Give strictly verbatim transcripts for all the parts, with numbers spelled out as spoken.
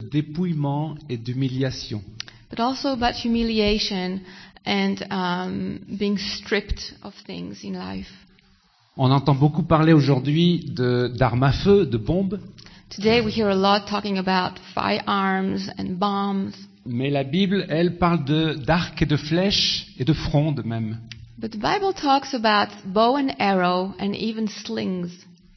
dépouillement et d'humiliation. but also about humiliation and um, being stripped of things in life. On entend beaucoup parler aujourd'hui de, d'armes à feu, de bombes, Today we hear a lot talking about firearms and bombs, mais la Bible, elle, parle de, d'arcs et de flèches et de frondes même. but the Bible talks about bow and arrow and even slings.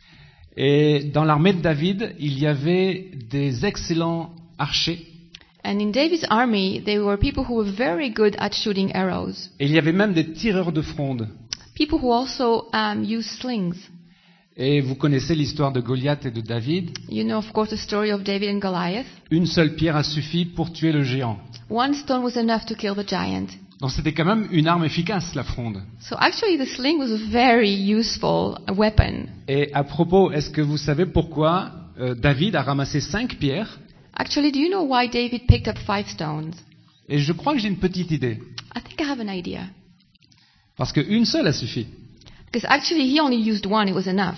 Et dans l'armée de David, il y avait des excellents archers. And in David's army, there were people who were very good at shooting arrows. Et il y avait même des tireurs de fronde. People who also um, use slings. Et vous connaissez l'histoire de Goliath et de David. You know, of course, the story of David and Goliath. Une seule pierre a suffi pour tuer le géant. One stone was enough to kill the giant. Donc c'était quand même une arme efficace, la fronde. So actually, the sling was a very useful weapon. Et à propos, est-ce que vous savez pourquoi euh, David a ramassé cinq pierres? Actually, do you know why David picked up five stones? Et je crois que j'ai une petite idée. I think I have an idea. Parce qu'une seule a suffi. Because actually, he only used one, it was enough.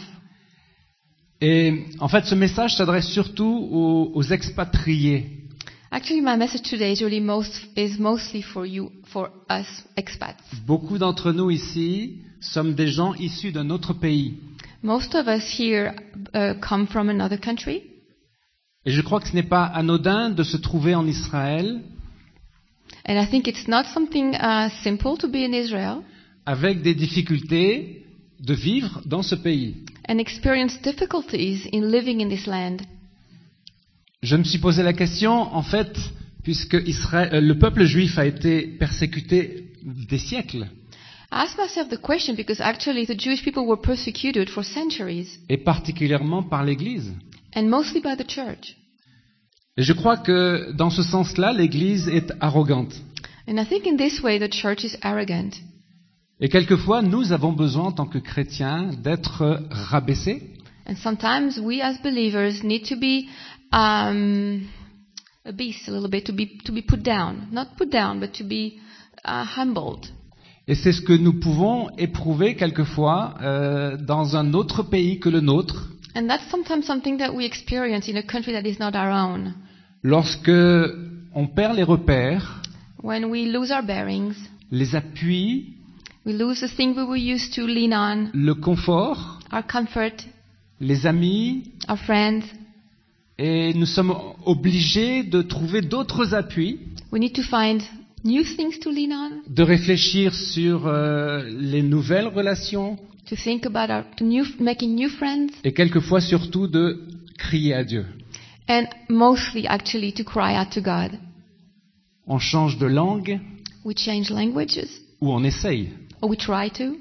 Et en fait, ce message s'adresse surtout aux, aux expatriés. Actually, my message today is really most is mostly for you, for us expats. Beaucoup d'entre nous ici sommes des gens issus d'un autre pays. Most of us here uh, come from another country. Et je crois que ce n'est pas anodin de se trouver en Israël And I think it's not something uh, simple to be in Israel avec des difficultés de vivre dans ce pays. and experience difficulties in living in this land. Je me suis posé la question, en fait, puisque Israël, le peuple juif a été persécuté des siècles, I asked myself the question because actually the Jewish people were persecuted for centuries, et particulièrement par l'Église. and mostly by the church. Et je crois que dans ce sens-là, l'Église est arrogante. And I think in this way the church is arrogant. Et quelquefois, nous avons besoin, en tant que chrétiens, d'être rabaissés, And sometimes we as believers need to be um, abased a little bit, to be to be put down, not put down, but to be uh, humbled. et c'est ce que nous pouvons éprouver quelquefois euh, dans un autre pays que le nôtre, And that's sometimes something that we experience in a country that is not our own. lorsque on perd les repères, When we lose our bearings, les appuis, we lose the thing we were used to lean on, le confort, our comfort, les amis, our friends. et nous sommes obligés de trouver d'autres appuis, We need to find new things to lean on, de réfléchir sur euh, les nouvelles relations, to think about our to new, making new friends, et quelquefois surtout de crier à Dieu. and mostly actually to cry out to God. On change de langue, We change languages, ou on essaye. or we try to.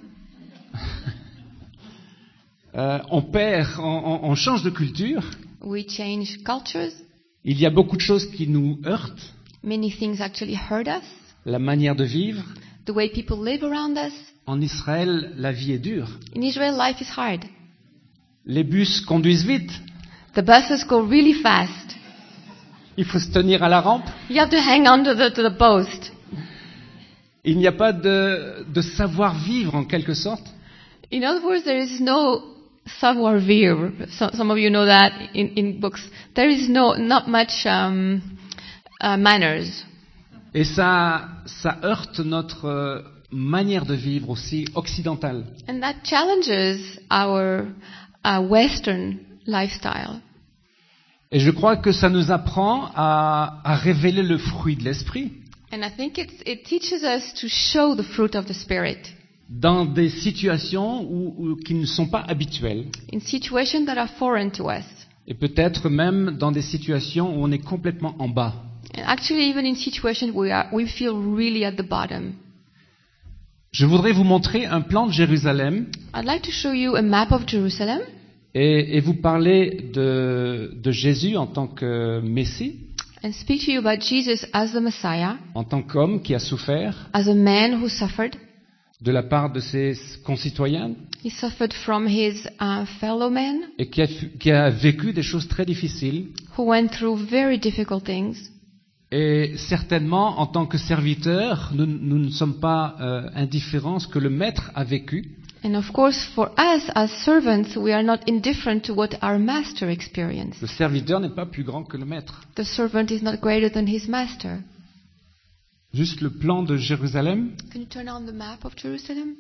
Euh, on perd, on, on- on change de culture. We change cultures. Il y a beaucoup de choses qui nous heurtent. Many things actually hurt us. La manière de vivre. The way people live around us. En Israël, la vie est dure. In Israel, life is hard. Les bus conduisent vite. The buses go really fast. Il faut se tenir à la rampe. You have to hang on to the, to the post. Il n'y a pas de, de savoir-vivre en quelque sorte. In other words, there is no savoir-vivre. So, some of you know that in, in books. There is no, not much um, uh, manners. Et ça, ça heurte notre euh, manière de vivre aussi occidentale. And that challenges our uh, Western lifestyle. Et je crois que ça nous apprend à, à révéler le fruit de l'esprit And I think it's, it teaches us to show the fruit of the Spirit dans des situations où, où- qui ne sont pas habituelles. in situations that are foreign to us. Et peut-être même dans des situations où on est complètement en bas. And actually, even in situations where we, are, we feel really at the bottom. Je voudrais vous montrer un plan de Jérusalem I'd like to show you a map of Jerusalem et, et vous parler de, de Jésus en tant que Messie, and speak to you about Jesus as the Messiah, en tant qu'homme qui a souffert as a man who suffered. de la part de ses concitoyens He suffered from his uh, fellow men et qui a, qui a vécu des choses très difficiles. who went through very difficult things. Et certainement, en tant que serviteurs, nous, nous ne sommes pas euh, indifférents à ce que le Maître a vécu. And of course, for us as servants, we are not indifferent to what our master experienced. Le serviteur n'est pas plus grand que le maître. The servant is not greater than his master. Juste le plan de Jérusalem. Can you turn on the map of Jerusalem?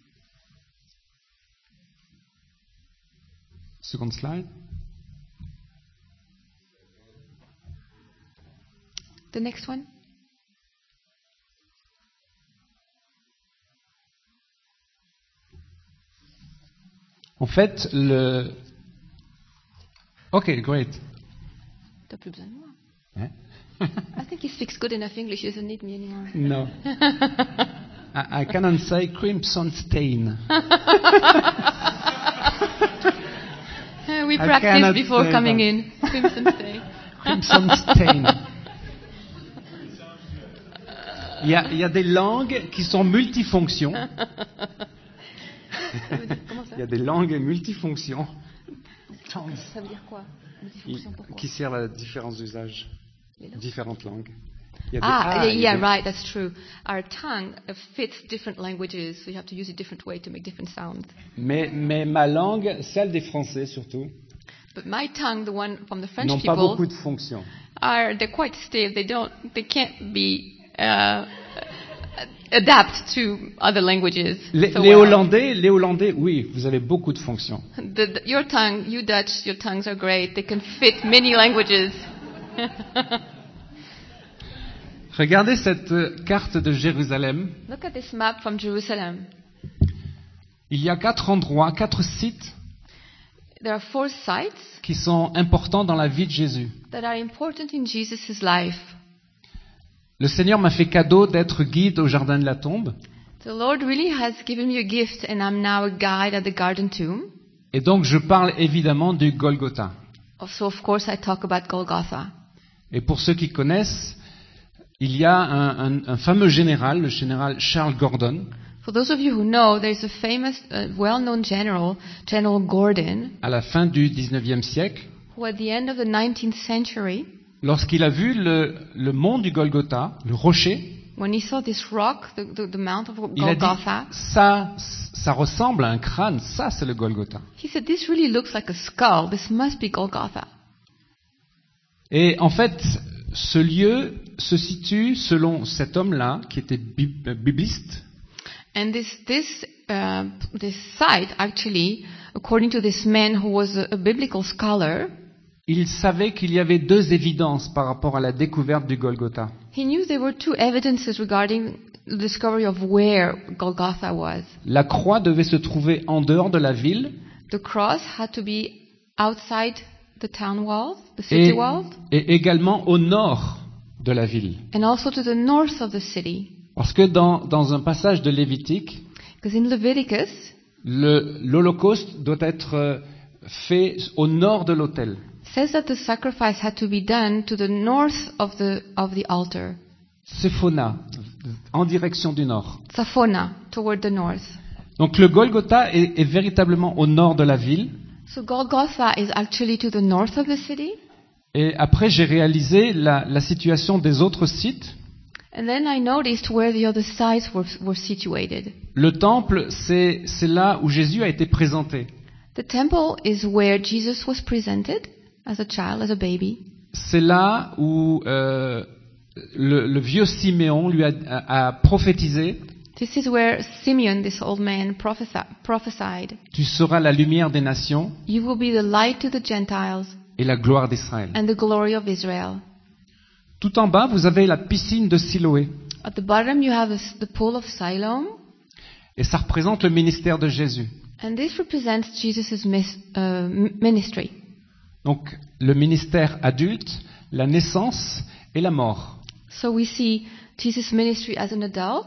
Second slide. The next one. En fait, le... Ok, great. T'as plus besoin de moi. Hein? I think he speaks good enough English. He doesn't need me anymore. No. I, I cannot say crimson stain. We I practiced cannot before say coming that. in. Crimson Stain. Crimson stain. Il y a, il y a des langues qui sont multifonctions. Comment ça? Il y a des langues multifonctions. Ça veut dire quoi? Multifonction, pourquoi? Qui servent à différents usages. Les langues? Différentes langues. Il y a des Ah, A, yeah, il y a yeah, des- right, that's true. Our tongue uh, fits different languages, so you have to use a different way to make different sounds. Mais, mais ma langue, celle des Français surtout, But my tongue, the one from the French n'ont pas people, beaucoup de fonctions. are they're quite stiff. They don't, they can't be uh, adapt to other languages. Les, so les well. Hollandais, les Hollandais, oui, vous avez beaucoup de fonctions. The, the, your tongue, you Dutch, your tongues are great. They can fit many languages. Regardez cette euh, carte de Jérusalem. Look at this map from Jerusalem. Il y a quatre endroits, quatre sites There are four sites qui sont importants dans la vie de Jésus. that are important in Jesus' life. Le Seigneur m'a fait cadeau d'être guide au jardin de la tombe. The Lord really has given me a gift, and I'm now a guide at the garden tomb. Et donc je parle évidemment du Golgotha. So of course I talk about Golgotha. Et pour ceux qui connaissent, il y a un, un- un fameux général, le général Charles Gordon, For those of you who know, there's a famous, uh, well-known general, General Gordon, à la fin du dix-neuvième siècle, who at the end of the nineteenth century, lorsqu'il a vu le, le mont du Golgotha, le rocher, when he saw this rock, the, the, the mount of il a dit, Golgotha, ça, ça ressemble à un crâne, ça c'est le Golgotha. he said, this really looks like a skull. This must be Golgotha. Et en fait, ce lieu se situe, selon cet homme-là, qui était bi- euh, bibliste, And this this uh, this site actually, according to this man who was a, a biblical scholar, il savait qu'il y avait deux évidences par rapport à la découverte du Golgotha. he knew there were two evidences regarding the discovery of where Golgotha was. La croix devait se trouver en dehors de la ville The cross had to be outside the town walls, the city et, walls, et également au nord de la ville. and also to the north of the city. Parce que dans, dans un passage de Lévitique, Because in Leviticus, le- l'Holocauste doit être euh, fait au nord de l'autel. it says that the sacrifice had to be done to the north of the of the altar, Sephona, en direction du nord. Safona, toward the north. Donc le Golgotha est, est véritablement au nord de la ville. So Golgotha is actually to the north of the city. Et après, j'ai réalisé la, la situation des autres sites. And then I noticed where the other sites were, were situated. Le temple, c'est c'est là où Jésus a été présenté. The temple is where Jesus was presented as a child, as a baby. C'est là où euh, le, le vieux Siméon lui a, a, a prophétisé « This is where Simeon, this old man, prophesi- prophesied, Tu seras la lumière des nations you will be the light to the Gentiles et la gloire d'Israël. and the glory of Israel. » Tout en bas, vous avez la piscine de Siloé. At the bottom you have the, the pool of Siloam, Et ça représente le ministère de Jésus. and this represents Jesus' mis- uh, m- ministry. Donc, le ministère adulte, la naissance et la mort. So we see Jesus' ministry as an adult,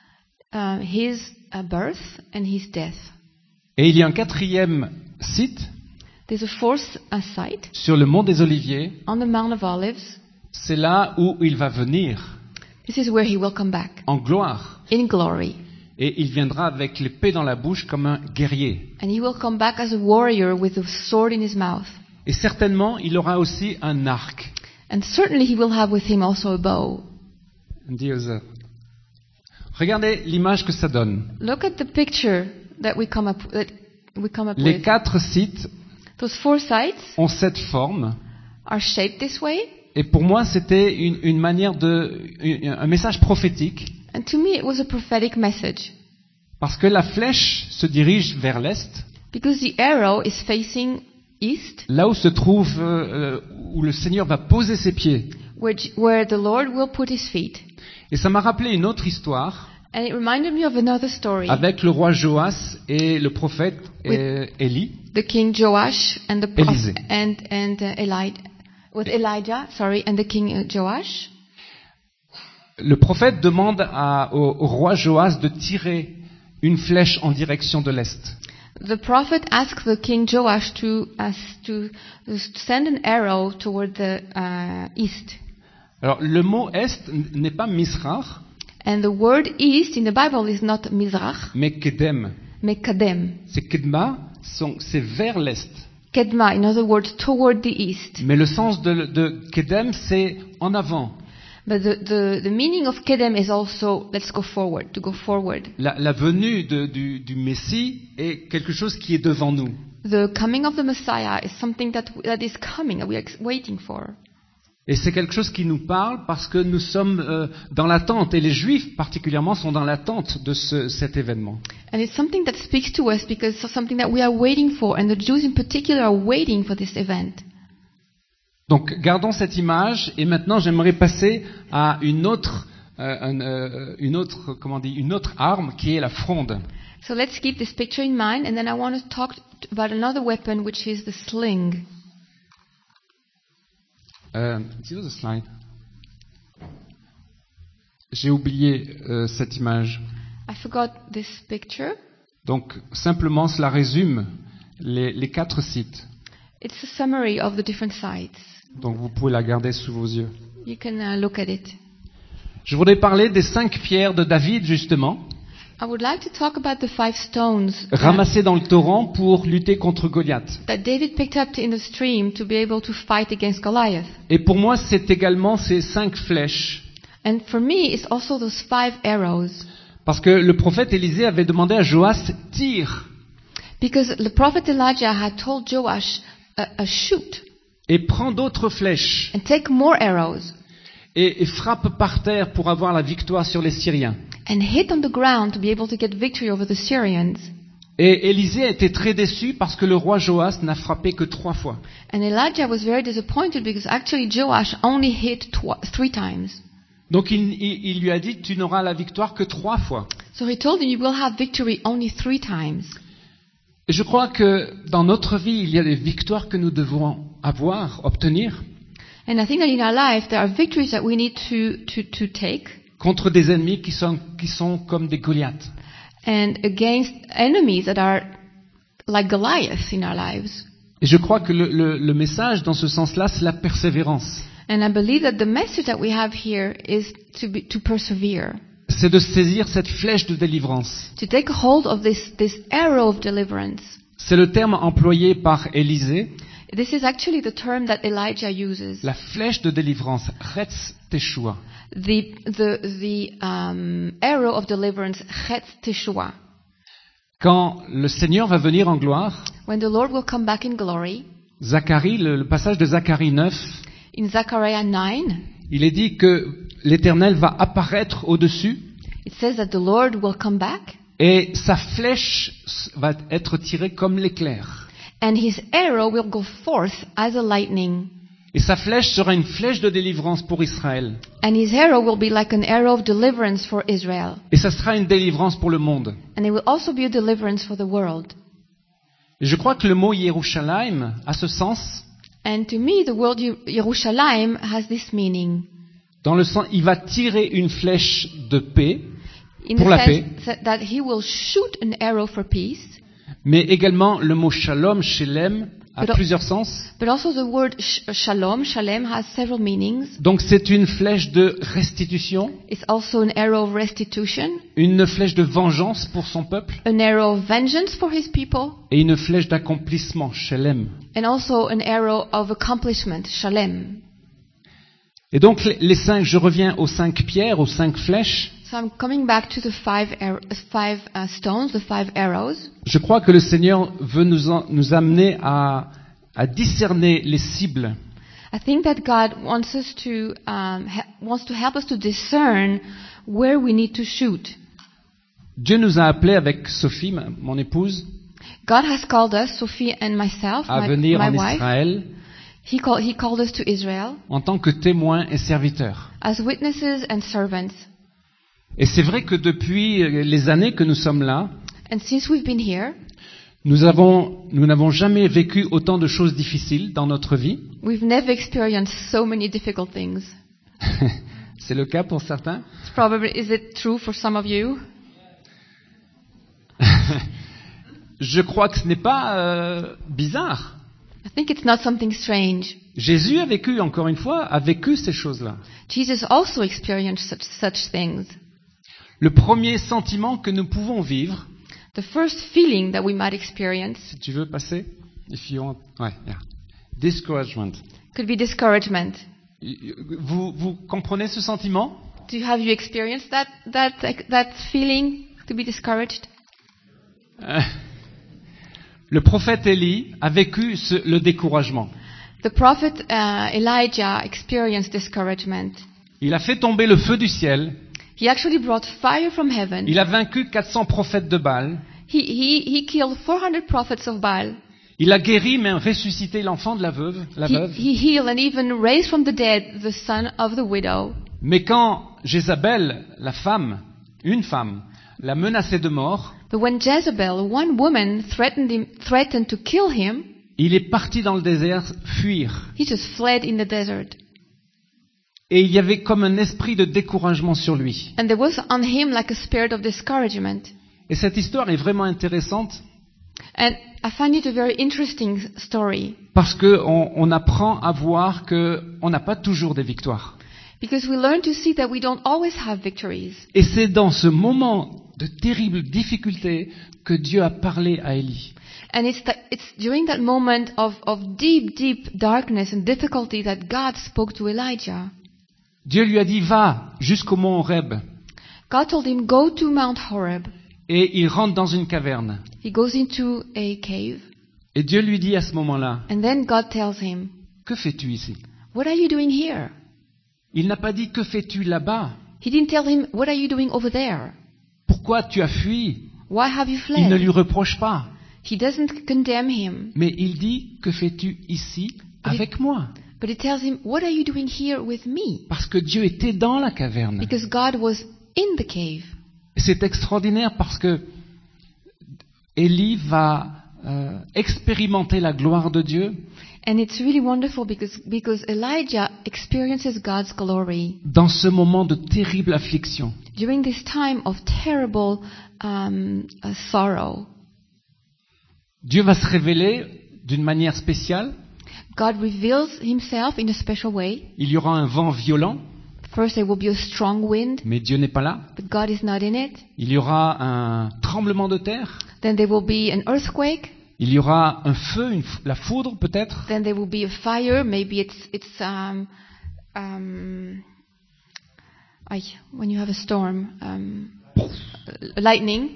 uh, his uh, birth and his death. Et il y a un quatrième site There's a fourth uh, site sur le mont des Oliviers. on the Mount of Olives. C'est là où il va venir This is where he will come back en gloire. in glory. Et il viendra avec l'épée dans la bouche comme un guerrier. And he will come back as a warrior with a sword in his mouth. Et certainement, il aura aussi un arc. And certainly he will have with him also a bow. Diosa. Regardez l'image que ça donne. Look at the picture that we come up that we come up les with. quatre sites Those four sites ont cette forme. are shaped this way, Et pour moi, c'était une, une manière de, une- un message prophétique, and to me it was a prophetic message parce que la flèche se dirige vers l'est, because the arrow is facing east, là où se trouve, euh, où le Seigneur va poser ses pieds. where J- where the Lord will put his feet. Et ça m'a rappelé une autre histoire And it reminded me of another story, avec le roi Joas et le prophète euh, Élie. the king Joash and the Élisée. prophet and and uh, Eli- with Elijah, sorry, and the king uh, Joash. Le prophète demande à- au, au roi Joas de tirer une flèche en direction de l'est. The prophet asked the king Joash to uh, to send an arrow toward the uh, east. Alors le mot est n'est pas misrach, And the word east in the Bible is not Mizrach, mais kedem. but Kedem. C'est kedma, sont- c'est vers l'est. Kedma, in other words, toward the east. Mais le sens de, de kedem, c'est en avant. But the, the, the meaning of Kedem is also let's go forward, to go forward. La, la venue de- du, du Messie est quelque chose qui est devant nous. The coming of the Messiah is something that that is coming, that we are ex- waiting for. Et c'est quelque chose qui nous parle parce que nous sommes euh, dans l'attente, et les Juifs particulièrement sont dans l'attente de ce, cet événement. And it's something that speaks to us because it's something that we are waiting for, and the Jews in particular are waiting for this event. Donc gardons cette image, et maintenant j'aimerais passer à une autre, euh, un, euh, une autre, comment on dit, une autre arme qui est la fronde. So let's keep this picture in mind, and then I want to talk about another weapon, which is the sling. Euh, c'est où ce slide? J'ai oublié euh, cette image. I forgot this picture. Donc simplement cela résume les, les quatre sites. It's a summary of the different sites. Donc vous pouvez la garder sous vos yeux. You can uh, look at it. Je voudrais parler des cinq pierres de David justement, I would like to talk about the five stones uh, ramassées dans le torrent pour lutter contre Goliath. that David picked up in the stream to be able to fight against Goliath. Et pour moi, c'est également ces cinq flèches. And for me, it's also those five arrows. Parce que le prophète Élisée avait demandé à Joas, tire Because the prophet Elijah had told Joash, uh, uh, shoot et prends d'autres flèches and take more arrows et, et frappe par terre pour avoir la victoire sur les Syriens. and hit on the ground to be able to get victory over the Syrians. Et Élisée a été très déçu parce que le roi Joas n'a frappé que trois fois. And Elijah was very disappointed because actually Joash only hit tw- three times. Donc il, il- il lui a dit, tu n'auras la victoire que trois fois. So he told him, you will have victory only three times. Et je crois que dans notre vie, il y a des victoires que nous devons avoir, obtenir, And I think that in our life there are victories that we need to, to, to take contre des ennemis qui sont, qui sont comme des Goliaths. and against enemies that are like Goliath in our lives. Et je crois que le, le- le message dans ce sens-là, c'est la persévérance. And I believe that the message that we have here is to be, to persevere, C'est de saisir cette flèche de délivrance. to take hold of this, this arrow of deliverance. C'est le terme employé par Élisée, This is actually the term that Elijah uses. la flèche de délivrance, Retz Teshua. The, the, the um, arrow of deliverance, Chetz Teshua. Quand le Seigneur va venir en gloire, When the Lord will come back in glory, Zacharie, le, le passage de Zacharie neuf, in Zechariah nine, il est dit que l'Éternel va apparaître au-dessus it says that the Lord will come back et sa flèche va être tirée comme l'éclair. and his arrow will go forth as a lightning. Et sa flèche sera une flèche de délivrance pour Israël. And his arrow will be like an arrow of deliverance for Israel. Et ça sera une délivrance pour le monde. And it will also be a deliverance for the world. Et je crois que le mot Yerushalayim a ce sens, And to me, the word Yer- Yerushalayim has this meaning. dans le sens, il va tirer une flèche de paix, In Pour the la sense paix. that, that he will shoot an arrow for peace, mais également le mot Shalom, Shelem, a But- plusieurs sens. but also the word sh- shalom, shalem has several meanings. Donc c'est une flèche de restitution, It's also an arrow of restitution, une flèche de vengeance pour son peuple, an arrow of vengeance for his people, et une flèche d'accomplissement, Shelem. and also an arrow of accomplishment, shalem. Et donc les, les cinq, je reviens aux cinq pierres, aux cinq flèches. So I'm coming back to the five, ar- five uh, stones, the five arrows. Je crois que le Seigneur veut nous, en- nous amener à, à discerner les cibles. I think that God wants us to um, ha- wants to help us to discern where we need to shoot. Dieu nous a appelés avec Sophie, ma- mon épouse, God has called us, Sophie and myself, à my, venir my en wife. Israël He called he called us to Israel en tant que témoins et serviteurs. as witnesses and servants. Et c'est vrai que depuis les années que nous sommes là, And since we've been here, nous avons, nous n'avons jamais vécu autant de choses difficiles dans notre vie. we've never experienced so many difficult things. C'est le cas pour certains. It's probably is it true for some of you? Je crois que ce n'est pas euh, bizarre. I think it's not something strange. Jésus a vécu, encore une fois, a vécu ces choses-là. Jesus also experienced such, such things. Le premier sentiment que nous pouvons vivre, The first feeling that we might experience si tu veux passer, if you want, ouais, yeah. Discouragement. could be discouragement. Vous, vous comprenez ce sentiment? Do you have you experienced that that that feeling to be discouraged? Euh, Le prophète Élie a vécu ce- le découragement. The prophet uh, Elijah experienced discouragement. Il a fait tomber le feu du ciel. He actually brought fire from heaven. Il a vaincu quatre cents prophètes de Baal. He he he killed four hundred prophets of Baal. Il a guéri, même ressuscité l'enfant de la veuve, la He, veuve. he healed and even raised from the dead the son of the widow. Mais quand Jézabel, la femme, une femme, l'a menacé de mort, But when Jezebel, one woman, threatened him, threatened to kill him, il est parti dans le désert fuir. he just fled in the desert. Et il y avait comme un esprit de découragement sur lui. And there was on him like a spirit of discouragement. Et cette histoire est vraiment intéressante And I find it a very interesting story parce que on, on apprend à voir que on n'a pas toujours des victoires. because we learn to see that we don't always have victories. Et c'est dans ce moment de terribles difficultés que Dieu a parlé à Élie. And it's, that, it's during that moment of, of deep, deep darkness and difficulty that God spoke to Elijah. Dieu lui a dit, va jusqu'au mont Horeb. God told him, go to Mount Horeb. Et il rentre dans une caverne. He goes into a cave. Et Dieu lui dit à ce moment-là, And then God tells him, que fais-tu ici? what are you doing here? Il n'a pas dit, que fais-tu là-bas? He didn't tell him, what are you doing over there? Pourquoi tu as fui? Why have you Il ne fled? lui reproche pas. He doesn't condemn him. Mais il dit, que fais-tu ici avec moi? But he tells him, what are you doing here with me? Parce que Dieu était dans la caverne. Because God was in the cave. Et c'est extraordinaire parce que Élie va euh, expérimenter la gloire de Dieu And it's really wonderful because, because Elijah experiences God's glory dans ce moment de terrible affliction. during this time of terrible um, uh, sorrow. Dieu va se révéler d'une manière spéciale. God reveals himself in a special way. Il y aura un vent violent, First there will be a strong wind, mais Dieu n'est pas là. but God is not in it. Il y aura un tremblement de terre. Then there will be an earthquake. Il y aura un feu, une f- la foudre peut-être. Then there will be a fire. Maybe it's it's um, um, ay, when you have a storm, um, lightning.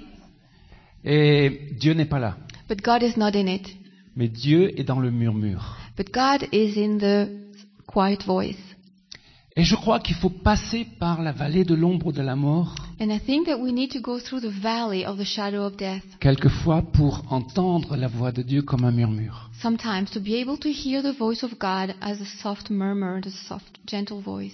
Et Dieu n'est pas là. But God is not in it. Mais Dieu est dans le murmure. But God is in the quiet voice. Et je crois qu'il faut passer par la vallée de l'ombre de la mort, And I think that we need to go through the valley of the shadow of death quelquefois pour entendre la voix de Dieu comme un murmure. sometimes to be able to hear the voice of God as a soft murmur, the soft, gentle voice.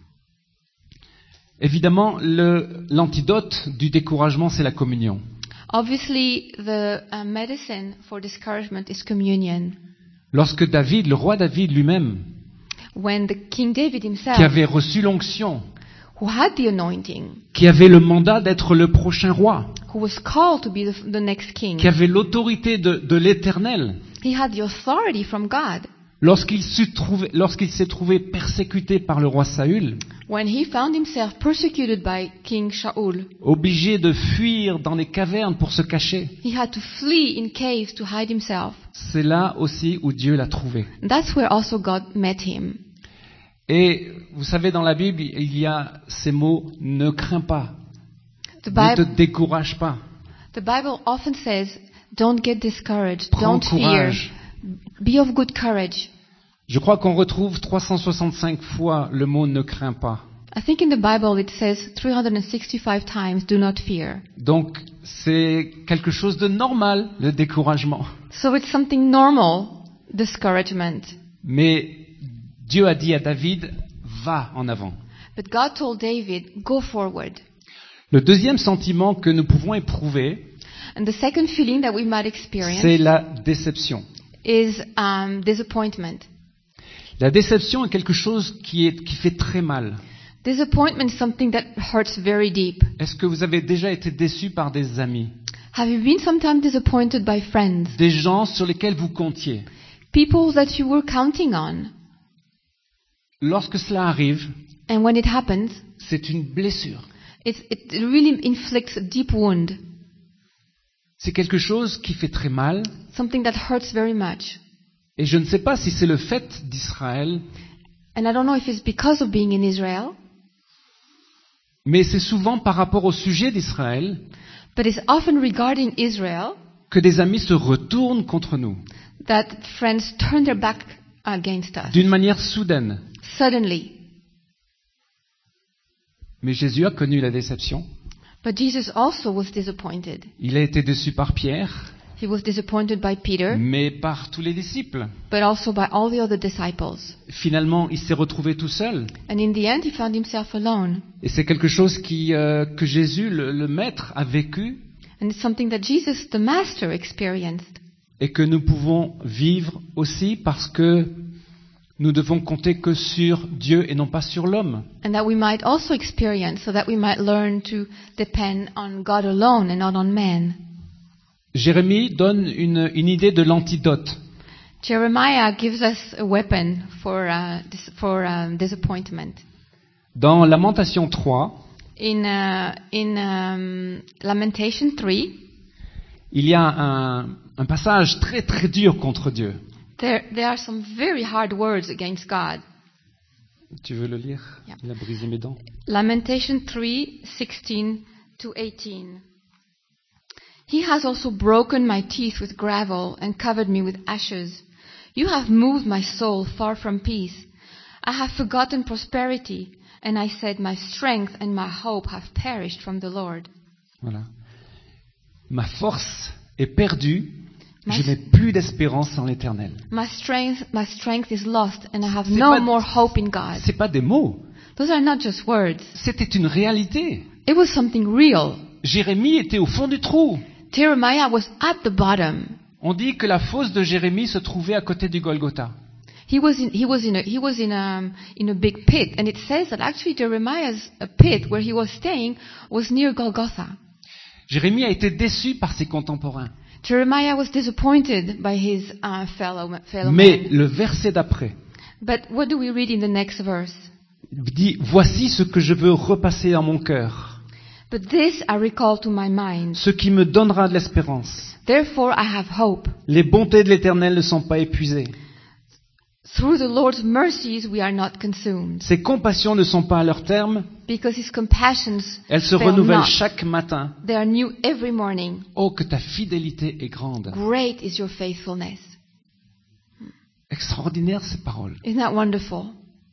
Évidemment, le- l'antidote du découragement, c'est la communion. Obviously, the uh, medicine for discouragement is communion. Lorsque David, le roi David lui-même, When the King David qui himself, avait reçu l'onction, who had the anointing, qui avait le mandat d'être le prochain roi, who was called to be the, the next king, qui avait l'autorité de, de l'Éternel, he had the authority from God. lorsqu'il s'est trouvé, lorsqu'il s'est trouvé persécuté par le roi Saül, When he found himself persecuted by King Shaul, obligé de fuir dans les cavernes pour se cacher, he had to flee in caves to hide himself. c'est là aussi où Dieu l'a trouvé. That's where also God met him. Et vous savez, dans la Bible, il y a ces mots « ne crains pas ». The Ne te Bible, décourage pas. the Bible often says, don't get discouraged, Prends don't fear, courage. be of good courage. Je crois qu'on retrouve trois cent soixante-cinq fois le mot ne crains pas. I think in the Bible it says three hundred sixty-five times, do not fear. Donc, c'est quelque chose de normal, le découragement. So it's something normal, discouragement. Mais Dieu a dit à David, va en avant. But God told David, go forward. Le deuxième sentiment que nous pouvons éprouver, And the second feeling that we might experience c'est la déception. is um, disappointment. La déception est quelque chose qui, est, qui fait très mal. Disappointment is something that hurts very deep. Est-ce que vous avez déjà été déçu par des amis, Have you been sometimes disappointed by friends? des gens sur lesquels vous comptiez? People that you were counting on. Lorsque cela arrive, And when it happens, c'est une blessure. it, it really inflicts a deep wound. C'est quelque chose qui fait très mal. Something that hurts very much. Et je ne sais pas si c'est le fait d'Israël, And I don't know if it's because of being in Israel, mais c'est souvent par rapport au sujet d'Israël but it's often regarding Israel que des amis se retournent contre nous, that friends turn their back against us. d'une manière soudaine. Suddenly. Mais Jésus a connu la déception. But Jesus also was disappointed. Il a été déçu par Pierre, He was disappointed by Peter, mais par tous les disciples. but also by all the other disciples. Finalement, il s'est retrouvé tout seul. And in the end, he found himself alone. Et c'est quelque chose qui, euh, que Jésus, le, le Maître, a vécu And it's something that Jesus, the Master, experienced. et que nous pouvons vivre aussi parce que nous devons compter que sur Dieu et non pas sur l'homme. And that we might also experience, so that we might learn to depend on God alone and not on man. Jérémie donne une, une idée de l'antidote. Jeremiah gives us a weapon for, uh, dis- for um, disappointment. Dans Lamentation trois, In, uh, in um, Lamentation three, il y a un, un passage très très dur contre Dieu. there, there are some very hard words against God. Tu veux le lire? Yeah. Il a brisé mes dents. Lamentation three, sixteen to eighteen. He has also broken my teeth with gravel and covered me with ashes. You have moved my soul far from peace. I have forgotten prosperity, and I said, my strength and my hope have perished from the Lord. Voilà. Ma force est perdue. Ma- Je n'ai plus d'espérance en l'Éternel. My strength, my strength is lost, and I have C'est no pas- more hope in God. C'est pas des mots. Those are not just words. C'était une réalité. It was something real. Jérémie était au fond du trou. Jeremiah was at the bottom. On dit que la fosse de Jérémie se trouvait à côté du Golgotha. He was in, he was in a, he was in a, in a big pit, and it says that actually Jeremiah's uh, pit where he was staying was near Golgotha. Jérémie a été déçu par ses contemporains. Jeremiah was disappointed by his uh, fellow, fellow Mais men. le verset d'après But what do we read in the next verse? dit « Voici ce que je veux repasser dans mon cœur, But this I recall to my mind. ce qui me donnera de l'espérance. Therefore I have hope. Les bontés de l'Éternel ne sont pas épuisées. Through the Lord's mercies we are not consumed, Ses compassions ne sont pas à leur terme. because his compassions Elles se fail renouvellent not. chaque matin. They are new every morning. Oh, que ta fidélité est grande. Great is your faithfulness. Extraordinaire ces paroles. Isn't that wonderful?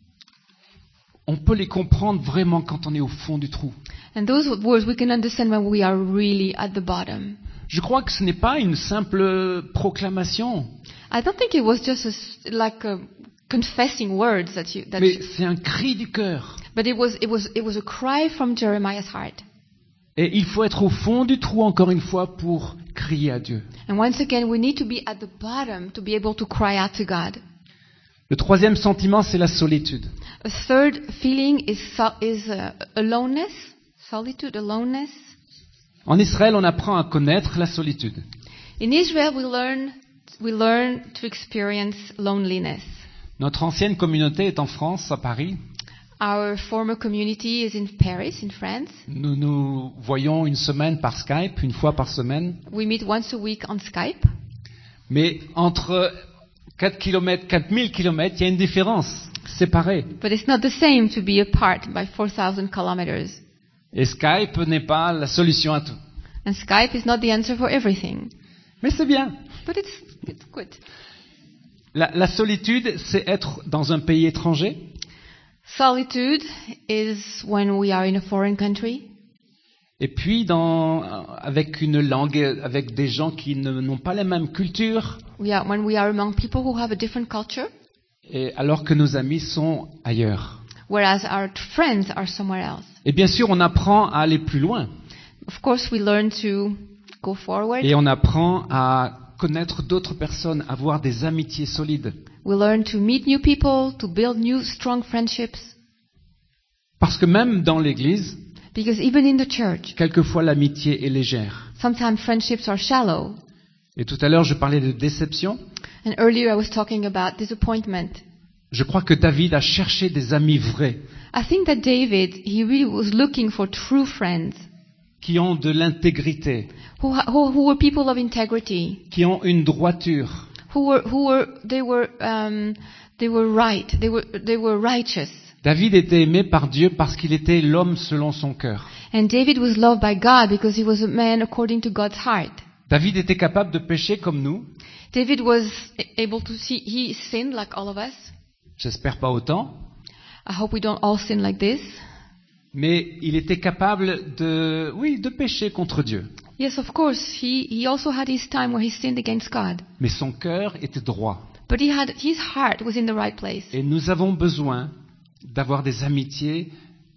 On peut les comprendre vraiment quand on est au fond du trou. And those words we can understand when we are really at the bottom. Je crois que ce n'est pas une simple proclamation, I don't think it was just a s like a confessing words that you, that mais you, c'est un cri du cœur. but it was, it was, it was a cry from Jeremiah's heart. Et il faut être au fond du trou encore une fois pour crier à Dieu. And once again, we need to be at the bottom to be able to cry out to God. Le troisième sentiment, c'est la solitude. A third feeling is, so, is uh, aloneness, solitude, aloneness. En Israël, on apprend à connaître la solitude. In Israel, we learn, we learn to experience loneliness. Notre ancienne communauté est en France, à Paris. Our former community is in Paris, in France. Nous nous voyons une semaine par Skype, une fois par semaine. We meet once a week on Skype. Mais entre quatre kilomètres, quatre mille kilomètres, il y a une différence. C'est pareil. But it's not the same to be apart by four thousand kilometers. Et Skype n'est pas la solution à tout. And Skype is not the answer for everything. Mais c'est bien. But it's, it's good. La, la solitude, c'est être dans un pays étranger. Solitude is when we are in a foreign country. Et puis dans, avec une langue, avec des gens qui ne, n'ont pas la même culture. We are, when we are among people who have a different culture. Et alors que nos amis sont ailleurs. Whereas our friends are somewhere else. Et bien sûr, on apprend à aller plus loin. Of course, we learn to go forward. Et on apprend à connaître d'autres personnes, avoir des amitiés solides. We learn to meet new people, to build new strong friendships. Parce que même dans l'Église, Because even in the church, quelquefois l'amitié est légère. sometimes friendships are shallow. Et tout à l'heure, je parlais de déception. And earlier I was talking about disappointment. Je crois que David a cherché des amis vrais, I think that David, he really was looking for true friends, qui ont de l'intégrité, who, who, who were people of integrity, qui ont une droiture, who were, who were, they were, um, they were right, they were, they were righteous. David était aimé par Dieu parce qu'il était l'homme selon son cœur. And David was loved by God because he was a man according to God's heart. David était capable de pécher comme nous. David was able to see, he sinned like all of us. J'espère pas autant. I hope we don't all sin like this. Mais il était capable de, oui, de pécher contre Dieu. Yes, of course, he, he also had his time where he sinned against God. Mais son cœur était droit. But he had, his heart was in the right place. Et nous avons besoin d'avoir des amitiés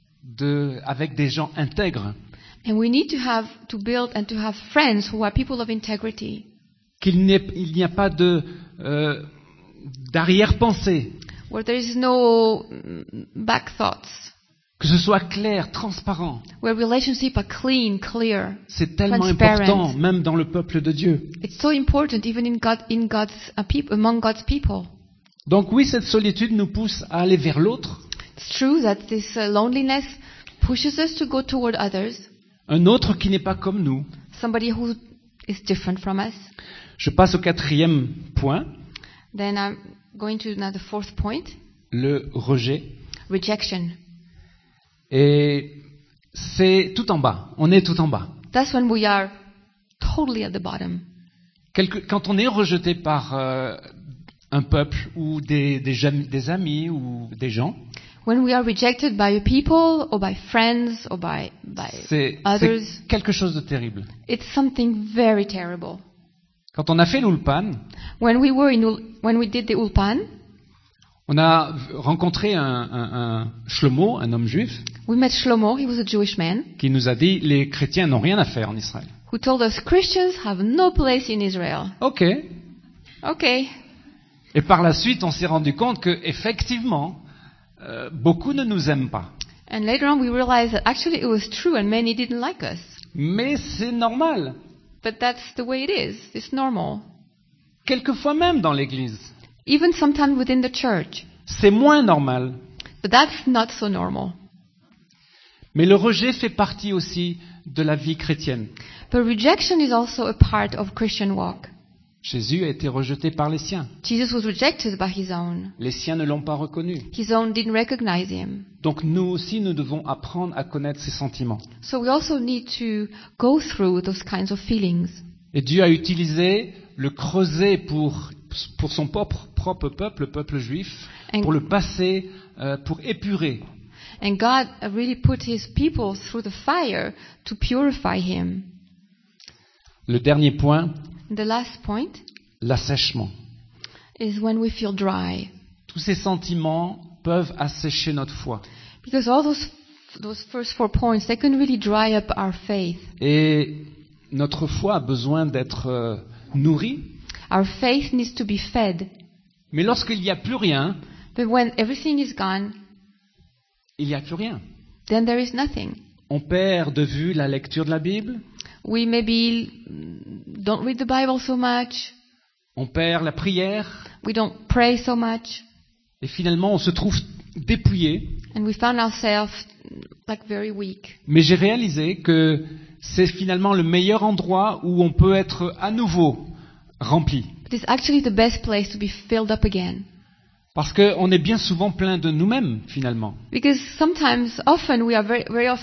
de, avec des gens intègres. And we need to have, to build and to have friends who are people of integrity. Qu'il n'y ait, il n'y a pas de, euh, d'arrière-pensée. Where there is no mm, back thoughts. Que ce soit clair, transparent. Where relationships are clean, clear, C'est tellement transparent. important, même dans le peuple de Dieu. It's so important even in God, in God's uh, people, among God's people. Donc oui, cette solitude nous pousse à aller vers l'autre. It's true that this uh, loneliness pushes us to go toward others, Un autre qui n'est pas comme nous. somebody who is different from us. Je passe au quatrième point, Then I'm going to now the fourth point, le rejet. rejection. Et c'est tout en bas. On est tout en bas. That's when we are totally at the bottom. Quelque, quand on est rejeté par euh, un peuple ou des, des, jam- des amis ou des gens, When we are rejected by a people or by friends or by, by c'est, others, c'est quelque chose de terrible. it's something very terrible. Quand on a fait l'Ulpan, When we were in, Ul- when we did the Ulpan, on a rencontré un, un, un Shlomo, un homme juif, we met Shlomo, he was a Jewish man, qui nous a dit les chrétiens n'ont rien à faire en Israël. who told us Christians have no place in Israel. Ok. Okay. Et par la suite, on s'est rendu compte que effectivement, euh, beaucoup ne nous aiment pas. And later on we realized that actually it was true and many didn't like us. Mais c'est normal. But that's the way it is. It's normal. Quelquefois même dans l'Église, Even sometimes within the church. c'est moins normal. But that's not so normal. Mais le rejet fait partie aussi de la vie chrétienne. But rejection is also a part of Christian walk. Jésus a été rejeté par les siens. Jesus was rejected by his own. Les siens ne l'ont pas reconnu. His own didn't recognize him. Donc nous aussi, nous devons apprendre à connaître ces sentiments. So we also need to go through those kinds of feelings. Et Dieu a utilisé le creuset pour, pour son propre, propre peuple, le peuple juif, And- pour le passer, euh, pour épurer. And God really put his people through the fire to purify him. Le dernier point, And the last point l'assèchement. is when we feel dry. Tous ces sentiments peuvent assécher notre foi. Because all those, those first four points, they can really dry up our faith. Et notre foi a besoin d'être euh, nourrie. Our faith needs to be fed. Mais lorsqu'il n'y a plus rien, But when everything is gone, il n'y a plus rien. then there is nothing. On perd de vue la lecture de la Bible, We maybe mm, don't read the Bible so much. on perd la prière, We don't pray so much. et finalement on se trouve dépouillé. And we found ourselves mm, like very weak. Mais j'ai réalisé que c'est finalement le meilleur endroit où on peut être à nouveau rempli. But it's actually the best place to be filled up again. Parce qu'on est bien souvent plein de nous-mêmes, finalement. Because sometimes, often, we are very, very often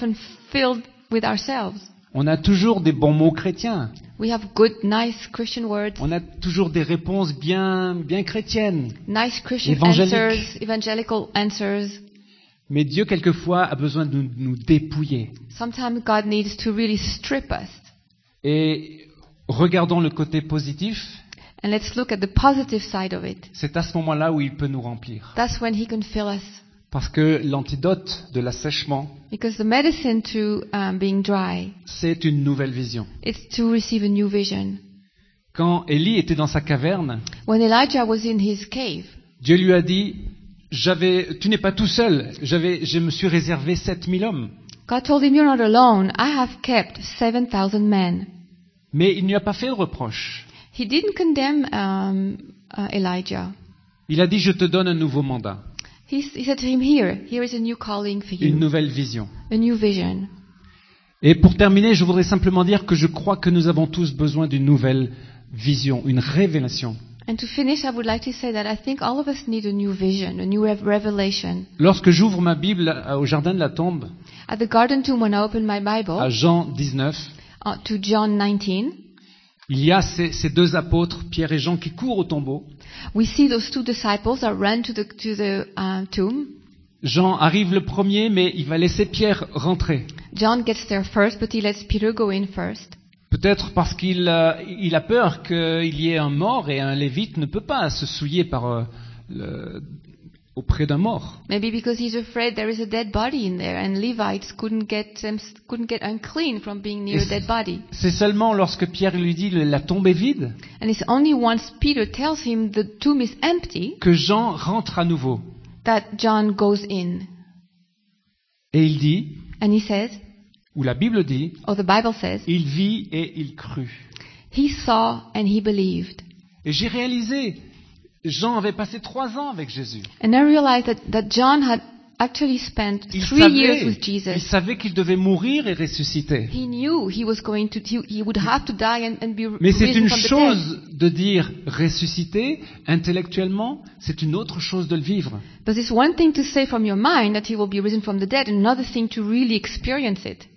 filled with ourselves. On a toujours des bons mots chrétiens. We have good, nice Christian words, On a toujours des réponses bien, bien chrétiennes. nice Christian Évangélique. answers, evangelical answers. Mais Dieu, quelquefois, a besoin de nous, nous dépouiller. Sometimes God needs to really strip us. Et regardons le côté positif. And let's look at the positive side of it. C'est à ce moment-là où il peut nous remplir. That's when He can fill us. Parce que l'antidote de l'assèchement, Because the medicine to um, being dry c'est une nouvelle vision. is to receive a new vision. Quand Élie était dans sa caverne, When Elijah was in his cave, Dieu lui a dit, j'avais, tu n'es pas tout seul, j'avais, je me suis réservé sept mille hommes. God told him, "You're not alone. I have kept seven thousand men." Mais il ne lui a pas fait de reproche. He didn't condemn um, uh, Elijah. Il a dit, je te donne un nouveau mandat, He, he said to him, "Here, here is a new calling for une you, nouvelle vision. a new vision." Et pour terminer, je voudrais simplement dire que je crois que nous avons tous besoin d'une nouvelle vision, une révélation. And to finish, I would like to say that I think all of us need a new vision, a new rev- revelation. Lorsque j'ouvre ma Bible au jardin de la tombe, At the garden tomb, when I opened my Bible à Jean dix-neuf, uh, to John nineteen, il y a ces, ces deux apôtres, Pierre et Jean, qui courent au tombeau. we see those two disciples that ran to the to the uh, tomb. Jean arrive le premier, mais il va laisser Pierre rentrer. John gets there first, but he lets Peter go in first. Peut-être parce qu'il euh, il a peur qu'il y ait un mort et un lévite ne peut pas se souiller par, euh, le- auprès d'un mort. Maybe because he's afraid there is a dead body in there, and Levites couldn't get them, couldn't get unclean from being near a dead body. C'est seulement lorsque Pierre lui dit la tombe est vide And it's only once Peter tells him the tomb is empty que Jean rentre à nouveau. that John goes in, Et il dit, and he says, ou la Bible dit, or the Bible says, il vit et il crut. he saw and he believed. Et j'ai réalisé, Jean avait passé trois ans avec Jésus. And I realized that, that John had actually spent Il three years savait, with il Jesus. savait qu'il devait mourir et ressusciter. He knew he was going to, he, he would have to die and, and be Mais c'est risen une from the dead. chose de dire ressusciter intellectuellement, c'est une autre chose de le vivre. But it's one thing to say from your mind that he will be risen from the dead, and another thing to really experience it.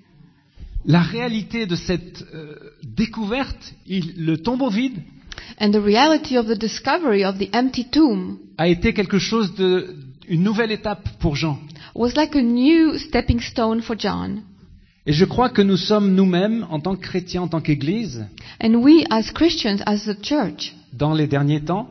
La réalité de cette euh, découverte, il- le tombeau vide, And the reality of the discovery of the empty tomb a été quelque chose de, une nouvelle étape pour Jean. was like a new stepping stone for John. Et je crois que nous sommes nous-mêmes, en tant que chrétiens, en tant qu'Église, And we as Christians, as the church, dans les derniers temps,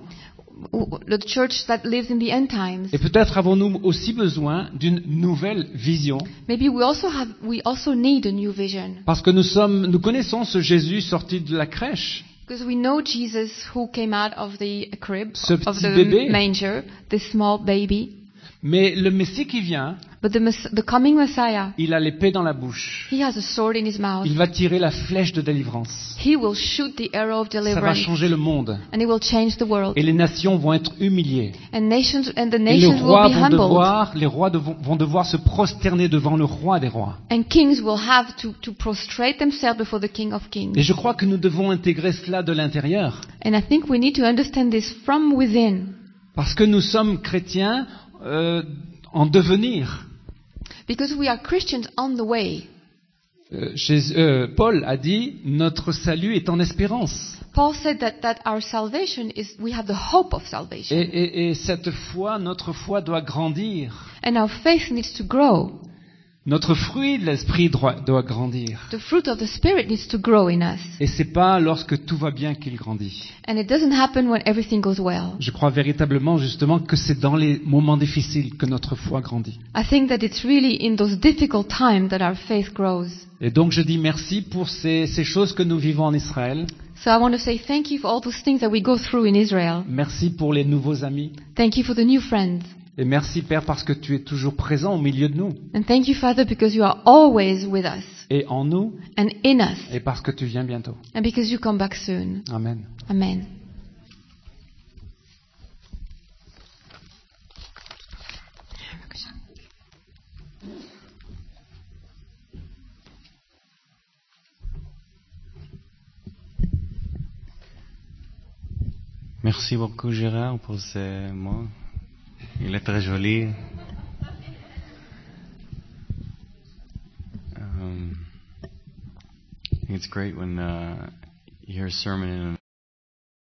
w- the church that lives in the end times, et peut-être avons-nous aussi besoin d'une nouvelle vision, maybe we also have, we also need a new vision. parce que nous sommes, nous connaissons ce Jésus sorti de la crèche, Because we know Jesus who came out of the crib, Ce of petit the bébé. manger, this small baby. mais le Messie qui vient, But the, mess- the coming Messiah, il a l'épée dans la bouche. he has a sword in his mouth. Il va tirer la flèche de délivrance. He will shoot the arrow of Ça va deliverance, changer le monde. and he will change the world. Et les nations vont être humiliées. And nations and the Et les nations will rois be vont humbled, devoir, les rois dev- vont devoir se prosterner devant le roi des rois. and kings will have to, to prostrate themselves before the King of Et Kings. je crois que nous devons intégrer cela de l'intérieur. And I think we need to understand this from within, Parce que nous sommes chrétiens euh, en devenir. because we are Christians on the way. Euh, Jésus- euh, Paul a dit, notre salut est en espérance. Paul said that, that our salvation is, we have the hope of salvation. Et, et- et cette foi, notre foi doit grandir. And our faith needs to grow. Notre fruit de l'esprit doit, doit grandir. The fruit of the Spirit needs to grow in us. Et c'est pas lorsque tout va bien qu'il grandit. And it doesn't happen when everything goes well. Je crois véritablement justement que c'est dans les moments difficiles que notre foi grandit. I think that it's really in those difficult times that our faith grows. Et donc je dis merci pour ces, ces choses que nous vivons en Israël. So I want to say thank you for all those things that we go through in Israel. Merci pour les nouveaux amis. Thank you for the new friends. Et merci Père parce que tu es toujours présent au milieu de nous. And thank you, Father, because you are always with us Et en nous. and in us, Et parce que tu viens bientôt. and because you come back soon. Amen. Amen. Merci beaucoup Gérard pour ces mots. Il est très joli. Euh, it's great when uh, you hear a sermon in